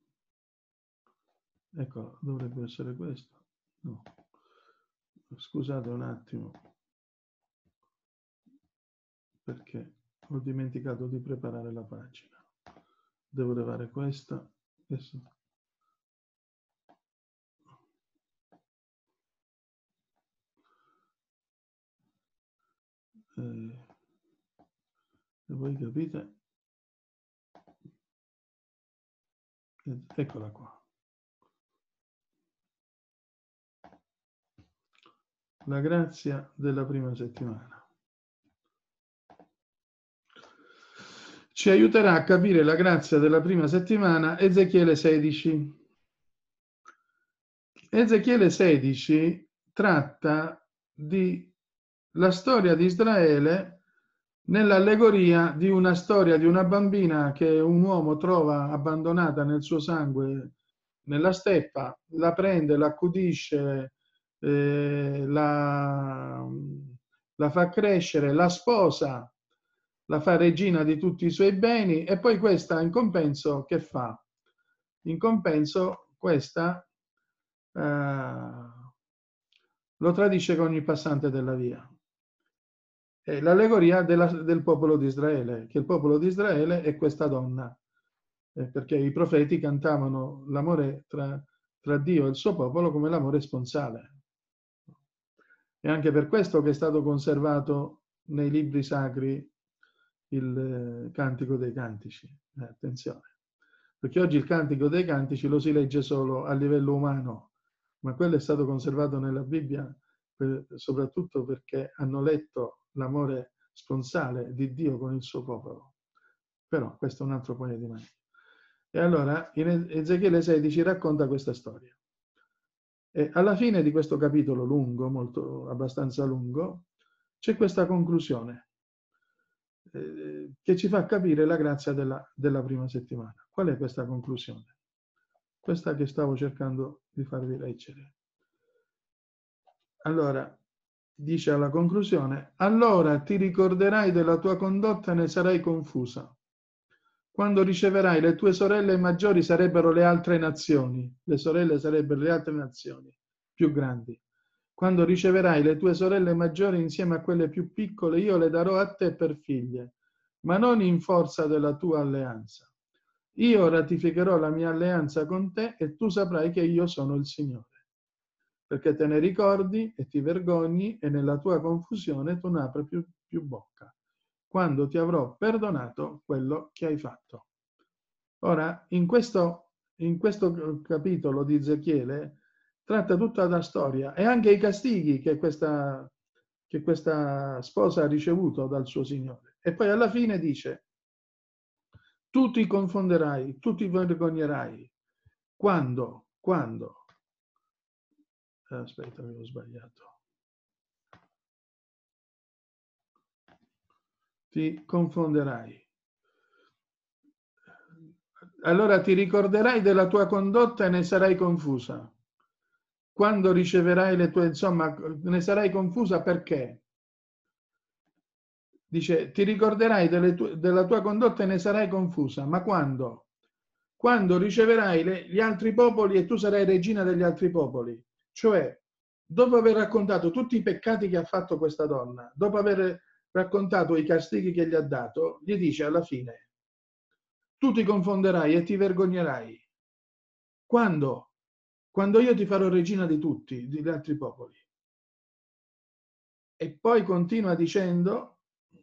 Ecco, dovrebbe essere questo. No. Scusate un attimo, perché ho dimenticato di preparare la pagina. Devo levare questa. Adesso. Eh, e voi capite? Eccola qua. La grazia della prima settimana. Ci aiuterà a capire la grazia della prima settimana Ezechiele sedici. Ezechiele sedici tratta di la storia di Israele nell'allegoria di una storia di una bambina che un uomo trova abbandonata nel suo sangue nella steppa, la prende, la accudisce, eh, la, la fa crescere, la sposa, la fa regina di tutti i suoi beni e poi questa in compenso che fa? In compenso questa eh, lo tradisce con ogni passante della via. È l'allegoria della, del popolo di Israele, che il popolo di Israele è questa donna, eh, perché i profeti cantavano l'amore tra, tra Dio e il suo popolo come l'amore sponsale. È anche per questo che è stato conservato nei libri sacri il eh, Cantico dei Cantici. Eh, attenzione, perché oggi il Cantico dei Cantici lo si legge solo a livello umano, ma quello è stato conservato nella Bibbia per, soprattutto perché hanno letto l'amore sponsale di Dio con il suo popolo. Però questo è un altro paio di maniche. E allora in Ezechiele sedici racconta questa storia. E alla fine di questo capitolo lungo, molto abbastanza lungo, c'è questa conclusione eh, che ci fa capire la grazia della, della prima settimana. Qual è questa conclusione? Questa che stavo cercando di farvi leggere. Allora, dice alla conclusione, allora ti ricorderai della tua condotta e ne sarai confusa. Quando riceverai le tue sorelle maggiori sarebbero le altre nazioni, le sorelle sarebbero le altre nazioni più grandi. Quando riceverai le tue sorelle maggiori insieme a quelle più piccole, io le darò a te per figlie, ma non in forza della tua alleanza. Io ratificherò la mia alleanza con te e tu saprai che io sono il Signore. Perché te ne ricordi e ti vergogni e nella tua confusione tu non apri più, più bocca, quando ti avrò perdonato quello che hai fatto. Ora, in questo, in questo capitolo di Ezechiele tratta tutta la storia e anche i castighi che questa, che questa sposa ha ricevuto dal suo Signore. E poi alla fine dice: tu ti confonderai, tu ti vergognerai. Quando? Quando? Aspetta, avevo sbagliato. Ti confonderai. Allora ti ricorderai della tua condotta e ne sarai confusa. Quando riceverai le tue, insomma, ne sarai confusa perché? Dice, ti ricorderai delle tue, della tua condotta e ne sarai confusa. Ma quando? Quando riceverai le, gli altri popoli e tu sarai regina degli altri popoli. Cioè, dopo aver raccontato tutti i peccati che ha fatto questa donna, dopo aver raccontato i castighi che gli ha dato, gli dice alla fine: tu ti confonderai e ti vergognerai. Quando? Quando io ti farò regina di tutti, degli altri popoli. E poi continua dicendo: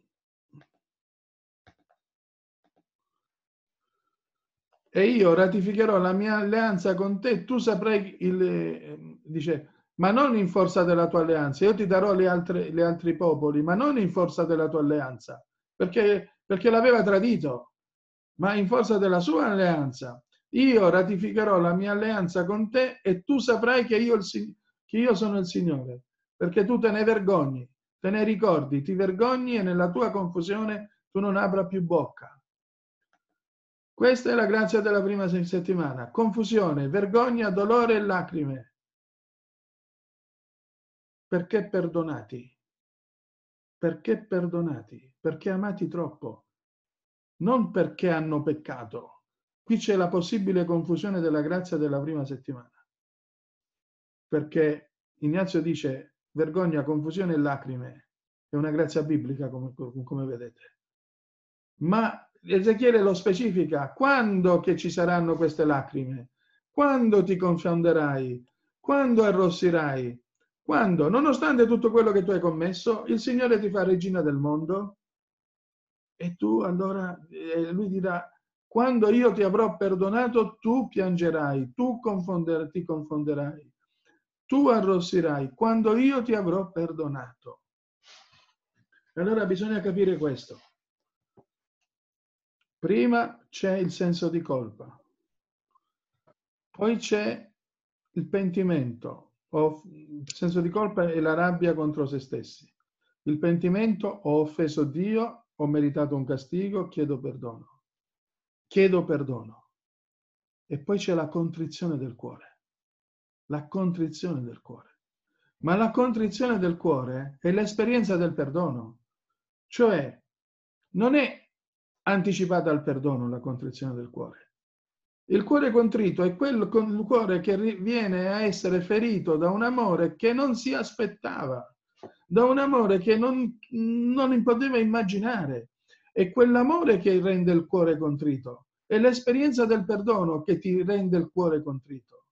e io ratificherò la mia alleanza con te, tu saprai, il, dice, ma non in forza della tua alleanza, io ti darò le altre, gli altri popoli, ma non in forza della tua alleanza, perché, perché l'aveva tradito, ma in forza della sua alleanza. Io ratificherò la mia alleanza con te e tu saprai che io, il, che io sono il Signore, perché tu te ne vergogni, te ne ricordi, ti vergogni e nella tua confusione tu non apra più bocca. Questa è la grazia della prima settimana: confusione, vergogna, dolore e lacrime. Perché perdonati? Perché perdonati? Perché amati troppo. Non perché hanno peccato. Qui c'è la possibile confusione della grazia della prima settimana. Perché Ignazio dice vergogna, confusione e lacrime. È una grazia biblica, come, come vedete. Ma Ezechiele lo specifica: quando che ci saranno queste lacrime? Quando ti confonderai? Quando arrossirai? Quando, nonostante tutto quello che tu hai commesso, il Signore ti fa regina del mondo? E tu allora, eh, lui dirà: quando io ti avrò perdonato, tu piangerai, tu confonder, ti confonderai, tu arrossirai, quando io ti avrò perdonato. Allora bisogna capire questo. Prima c'è il senso di colpa, poi c'è il pentimento. O, il senso di colpa è la rabbia contro se stessi. Il pentimento: ho offeso Dio, ho meritato un castigo, chiedo perdono. Chiedo perdono. E poi c'è la contrizione del cuore. La contrizione del cuore. Ma la contrizione del cuore è l'esperienza del perdono. Cioè, non è anticipata al perdono la contrizione del cuore. Il cuore contrito è quel cuore che viene a essere ferito da un amore che non si aspettava, da un amore che non, non poteva immaginare. È quell'amore che rende il cuore contrito. È l'esperienza del perdono che ti rende il cuore contrito.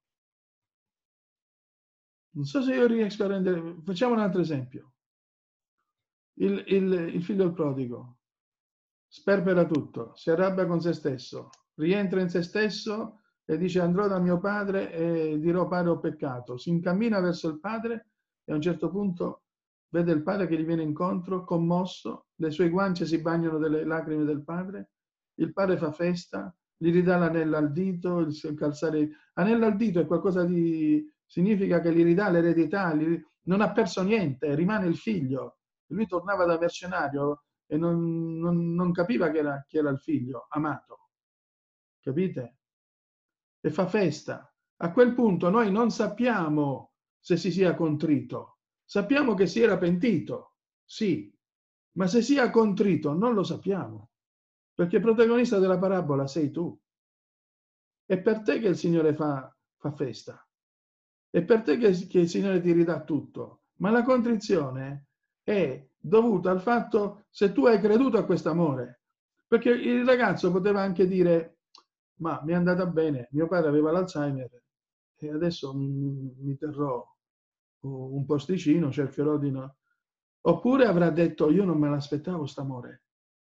Non so se io riesco a rendere... Facciamo un altro esempio. Il, il, il figlio del prodigo sperpera tutto, si arrabbia con se stesso, rientra in se stesso e dice: andrò da mio padre e dirò: padre, ho peccato. Si incammina verso il padre e a un certo punto vede il padre che gli viene incontro, commosso, le sue guance si bagnano delle lacrime del padre, il padre fa festa, gli ridà l'anello al dito, il calzare. Anello al dito è qualcosa di... significa che gli ridà l'eredità, gli... non ha perso niente, rimane il figlio. Lui tornava da mercenario e non, non, non capiva che era, che era il figlio amato, capite? E fa festa. A quel punto noi non sappiamo se si sia contrito, sappiamo che si era pentito, sì, ma se sia contrito non lo sappiamo, perché il protagonista della parabola sei tu. È per te che il Signore fa, fa festa, è per te che, che il Signore ti ridà tutto, ma la contrizione è dovuta al fatto se tu hai creduto a questo amore. Perché il ragazzo poteva anche dire: ma mi è andata bene, mio padre aveva l'Alzheimer e adesso mi, mi terrò un posticino, cercherò di no. Oppure avrà detto: io non me l'aspettavo st'amore,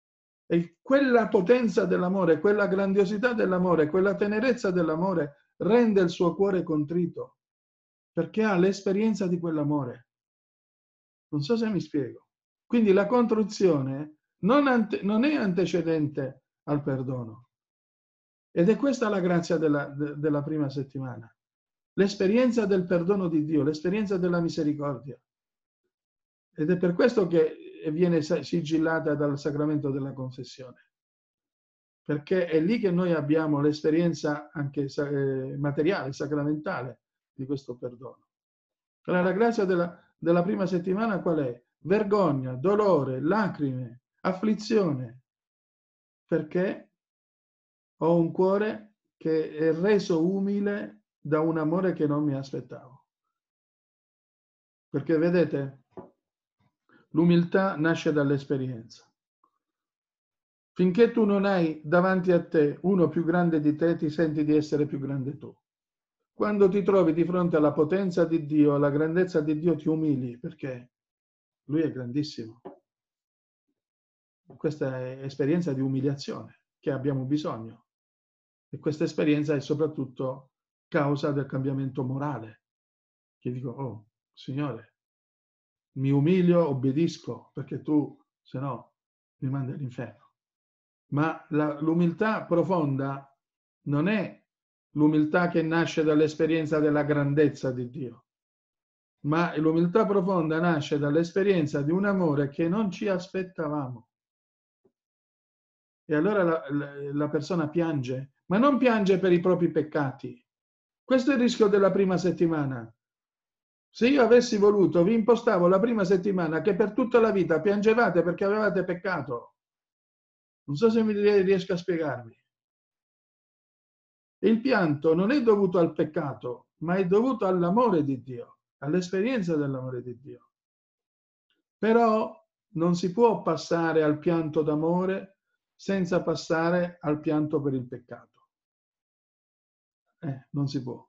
E quella potenza dell'amore, quella grandiosità dell'amore, quella tenerezza dell'amore rende il suo cuore contrito, perché ha l'esperienza di quell'amore. Non so se mi spiego. Quindi la contrizione non, ante, non è antecedente al perdono. Ed è questa la grazia della, de, della prima settimana. L'esperienza del perdono di Dio, l'esperienza della misericordia. Ed è per questo che viene sigillata dal sacramento della confessione. Perché è lì che noi abbiamo l'esperienza anche eh, materiale, sacramentale di questo perdono. Allora la grazia della, della prima settimana qual è? Vergogna, dolore, lacrime, afflizione. Perché ho un cuore che è reso umile da un amore che non mi aspettavo. Perché vedete, l'umiltà nasce dall'esperienza. Finché tu non hai davanti a te uno più grande di te, ti senti di essere più grande tu. Quando ti trovi di fronte alla potenza di Dio, alla grandezza di Dio, ti umili, perché Lui è grandissimo. Questa è esperienza di umiliazione che abbiamo bisogno. E questa esperienza è soprattutto causa del cambiamento morale. Che dico, oh, Signore, mi umilio, obbedisco, perché tu, se no, mi mandi all'inferno. Ma l'umiltà profonda non è l'umiltà che nasce dall'esperienza della grandezza di Dio, ma l'umiltà profonda nasce dall'esperienza di un amore che non ci aspettavamo. E allora la, la, la persona piange, ma non piange per i propri peccati. Questo è il rischio della prima settimana. Se io avessi voluto, vi impostavo la prima settimana che per tutta la vita piangevate perché avevate peccato. Non so se mi riesco a spiegarmi. E il pianto non è dovuto al peccato, ma è dovuto all'amore di Dio, all'esperienza dell'amore di Dio. Però non si può passare al pianto d'amore senza passare al pianto per il peccato. Eh, non si può.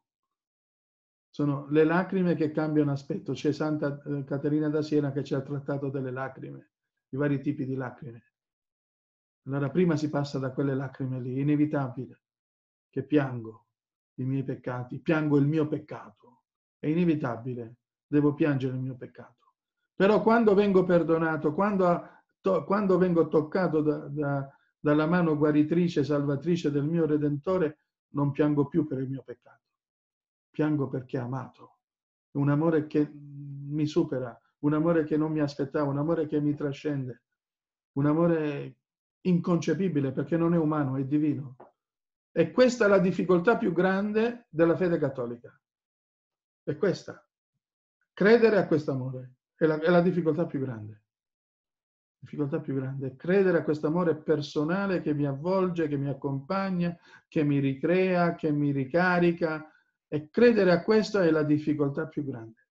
Sono le lacrime che cambiano aspetto. C'è Santa Caterina da Siena che ci ha trattato delle lacrime, i vari tipi di lacrime. Allora prima si passa da quelle lacrime lì, è inevitabile che piango i miei peccati, piango il mio peccato, è inevitabile, devo piangere il mio peccato. Però quando vengo perdonato, quando, to, quando vengo toccato da, da, dalla mano guaritrice, salvatrice del mio Redentore, non piango più per il mio peccato, piango perché è amato, un amore che mi supera, un amore che non mi aspettavo, un amore che mi trascende, un amore inconcepibile perché non è umano, è divino. E questa è la difficoltà più grande della fede cattolica. È questa. Credere a questo amore è la, è la difficoltà più grande. La difficoltà più grande è credere a questo amore personale che mi avvolge, che mi accompagna, che mi ricrea, che mi ricarica. E credere a questo è la difficoltà più grande.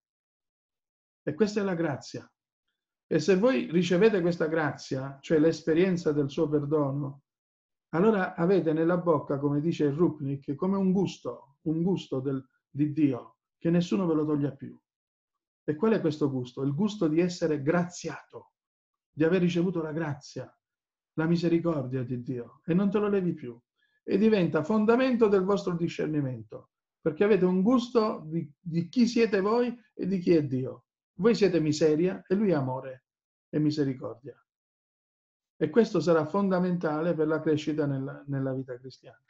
E questa è la grazia. E se voi ricevete questa grazia, cioè l'esperienza del suo perdono, allora avete nella bocca, come dice il Rupnik, come un gusto, un gusto del, di Dio, che nessuno ve lo toglia più. E qual è questo gusto? Il gusto di essere graziato, di aver ricevuto la grazia, la misericordia di Dio, e non te lo levi più. E diventa fondamento del vostro discernimento, perché avete un gusto di, di chi siete voi e di chi è Dio. Voi siete miseria e Lui è amore e misericordia. E questo sarà fondamentale per la crescita nella, nella vita cristiana.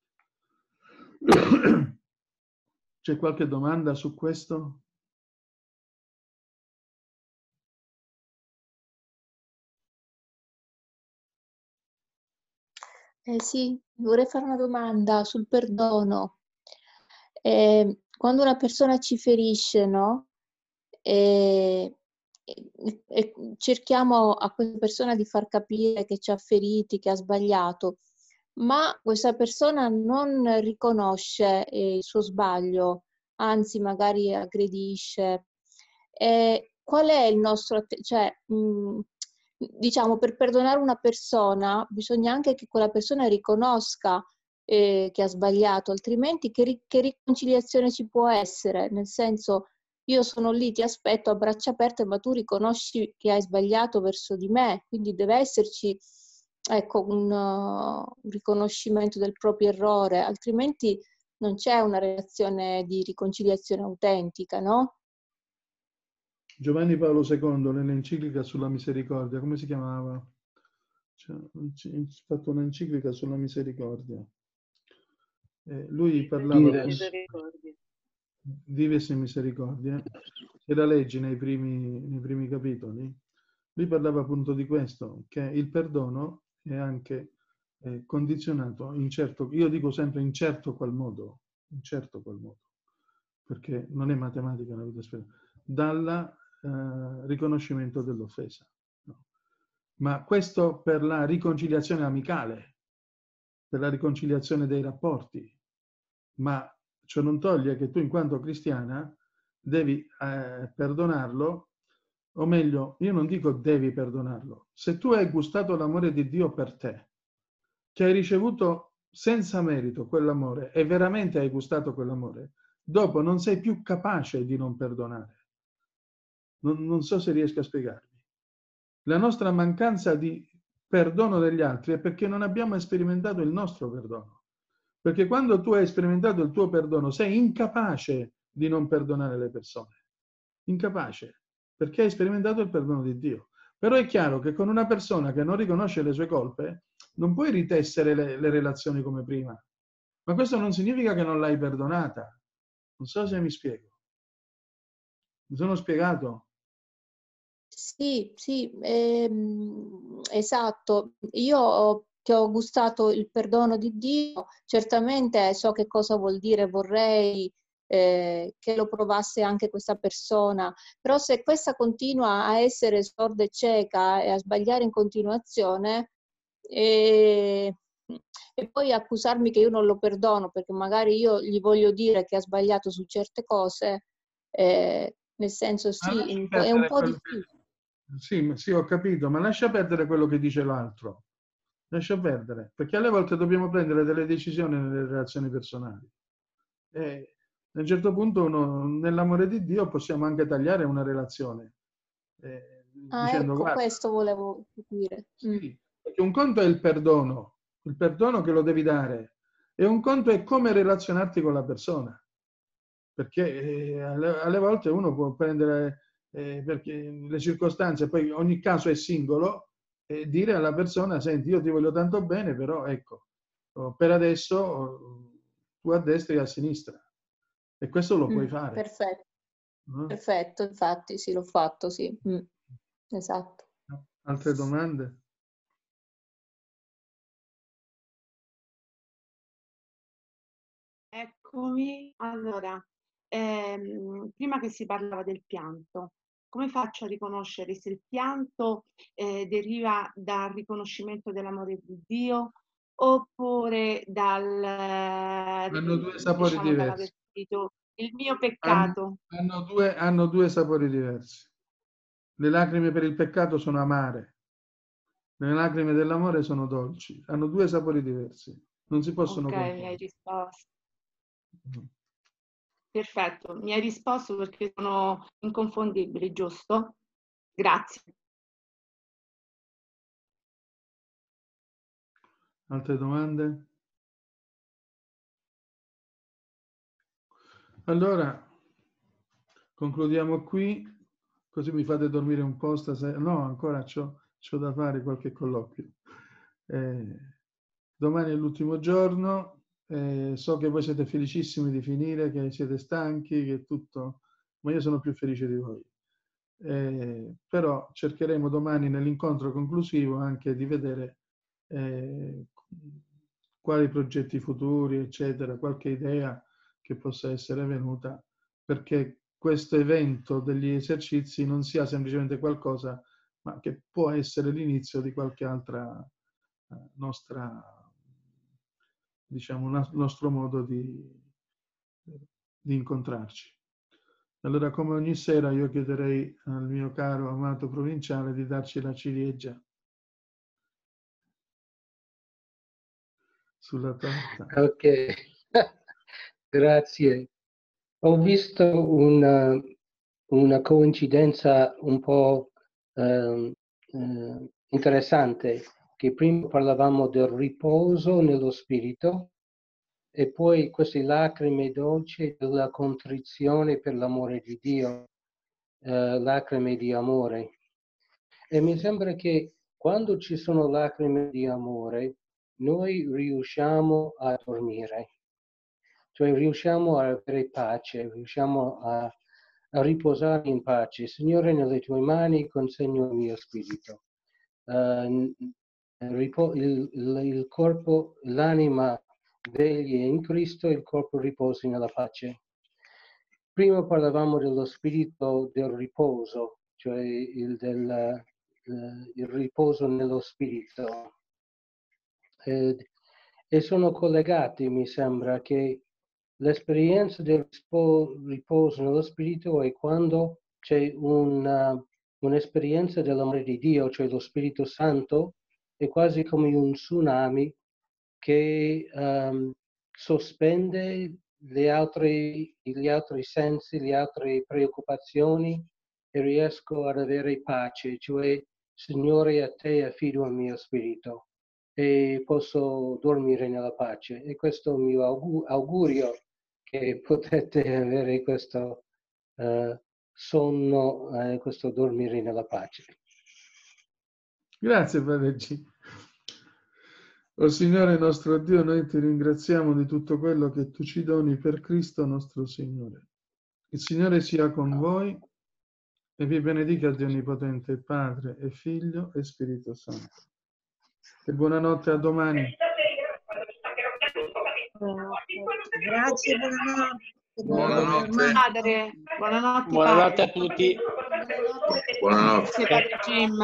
C'è qualche domanda su questo? Eh sì, vorrei fare una domanda sul perdono. Eh, quando una persona ci ferisce, no? E, e, e cerchiamo a questa persona di far capire che ci ha feriti, che ha sbagliato, ma questa persona non riconosce eh, il suo sbaglio, anzi magari aggredisce. Eh, qual è il nostro, cioè, mh, diciamo, per perdonare una persona bisogna anche che quella persona riconosca eh, che ha sbagliato, altrimenti che, che riconciliazione ci può essere? Nel senso, io sono lì, ti aspetto a braccia aperte, ma tu riconosci che hai sbagliato verso di me, quindi deve esserci ecco, un, uh, un riconoscimento del proprio errore, altrimenti non c'è una relazione di riconciliazione autentica, no? Giovanni Paolo secondo, nell'enciclica sulla misericordia, come si chiamava? Cioè, ha fatto un'enciclica sulla misericordia. Eh, lui parlava Misericordia. Dives in misericordia, se la leggi nei primi, nei primi capitoli, lui parlava appunto di questo, che il perdono è anche eh, condizionato in certo, io dico sempre in certo qual modo, in certo qual modo, perché non è matematica la vita spirituale, dal eh, riconoscimento dell'offesa. No? Ma questo per la riconciliazione amicale, per la riconciliazione dei rapporti, ma ciò non toglie che tu in quanto cristiana devi eh, perdonarlo, o meglio, io non dico devi perdonarlo. Se tu hai gustato l'amore di Dio per te, che hai ricevuto senza merito quell'amore e veramente hai gustato quell'amore, dopo non sei più capace di non perdonare. Non, non so se riesco a spiegarmi. La nostra mancanza di perdono degli altri è perché non abbiamo sperimentato il nostro perdono. Perché quando tu hai sperimentato il tuo perdono, sei incapace di non perdonare le persone. Incapace, perché hai sperimentato il perdono di Dio. Però è chiaro che con una persona che non riconosce le sue colpe, non puoi ritessere le, le relazioni come prima. Ma questo non significa che non l'hai perdonata. Non so se mi spiego. Mi sono spiegato? Sì, sì, ehm, esatto. Io ho, che ho gustato il perdono di Dio, certamente so che cosa vuol dire, vorrei eh, che lo provasse anche questa persona, però se questa continua a essere sorda e cieca e a sbagliare in continuazione, e, e poi accusarmi che io non lo perdono perché magari io gli voglio dire che ha sbagliato su certe cose, eh, nel senso sì, un po', è un po' difficile. Sì, sì, ho capito, ma lascia perdere quello che dice l'altro. Lascia perdere, perché alle volte dobbiamo prendere delle decisioni nelle relazioni personali. E a un certo punto, uno, nell'amore di Dio, possiamo anche tagliare una relazione. Eh, Ah, dicendo, ecco, guarda, questo volevo capire. Mm. sì, perché un conto è il perdono, il perdono che lo devi dare, e un conto è come relazionarti con la persona. Perché eh, alle, alle volte uno può prendere eh, perché le circostanze, poi ogni caso è singolo, e dire alla persona, senti, io ti voglio tanto bene, però ecco, per adesso tu a destra e a sinistra. E questo lo puoi Mm, fare. perfetto, No? perfetto, infatti sì, l'ho fatto, sì. Mm, esatto. Altre domande? Eccomi. Allora, ehm, prima che si parlava del pianto, come faccio a riconoscere se il pianto eh, deriva dal riconoscimento dell'amore di Dio oppure dal, Hanno due sapori diciamo, dall'aver diversi. capito il mio Hanno, peccato? hanno, due, hanno due sapori diversi. Le lacrime per il peccato sono amare, le lacrime dell'amore sono dolci. Hanno due sapori diversi, non si possono Ok, mi hai confondere. risposto. Mm. Perfetto, mi hai risposto perché sono inconfondibili, giusto? Grazie. Altre domande? Allora, concludiamo qui, così mi fate dormire un po' stasera. No, ancora c'ho, c'ho da fare qualche colloquio. Eh, domani è l'ultimo giorno, eh, so che voi siete felicissimi di finire, che siete stanchi, che tutto, ma io sono più felice di voi. Eh, però cercheremo domani nell'incontro conclusivo anche di vedere eh, quali progetti futuri, eccetera, qualche idea che possa essere venuta, perché questo evento degli esercizi non sia semplicemente qualcosa, ma che può essere l'inizio di qualche altra eh, nostra, diciamo, un nostro modo di, di incontrarci. Allora, come ogni sera, io chiederei al mio caro amato provinciale di darci la ciliegia sulla torta. Ok, grazie. Ho visto una, una coincidenza un po' eh, eh, interessante. che prima parlavamo del riposo nello spirito e poi queste lacrime dolci della contrizione per l'amore di Dio, eh, lacrime di amore. E mi sembra che quando ci sono lacrime di amore, noi riusciamo a dormire, cioè riusciamo a avere pace, riusciamo a, a riposare in pace. Signore, nelle tue mani consegno il mio spirito. Uh, il, il, il corpo, l'anima veglia in Cristo, il corpo riposi nella pace. Prima parlavamo dello spirito del riposo, cioè il, del, uh, il riposo nello spirito. Eh, e sono collegati, mi sembra, che l'esperienza del riposo nello spirito è quando c'è una, un'esperienza dell'amore di Dio, cioè lo Spirito Santo, è quasi come un tsunami che um, sospende le altre, gli altri sensi, le altre preoccupazioni e riesco ad avere pace, cioè Signore, a te affido il mio spirito e posso dormire nella pace. E questo è il mio augurio, che potete avere questo uh, sonno, uh, questo dormire nella pace. Grazie Padre G. O Signore nostro Dio, noi ti ringraziamo di tutto quello che tu ci doni per Cristo nostro Signore. Il Signore sia con voi e vi benedica Dio Onnipotente, Padre e Figlio e Spirito Santo. E buonanotte, a domani. Grazie, buonanotte. Buonanotte. Padre. Buonanotte, buonanotte padre. a tutti. Buonanotte. Grazie, Padre Jim.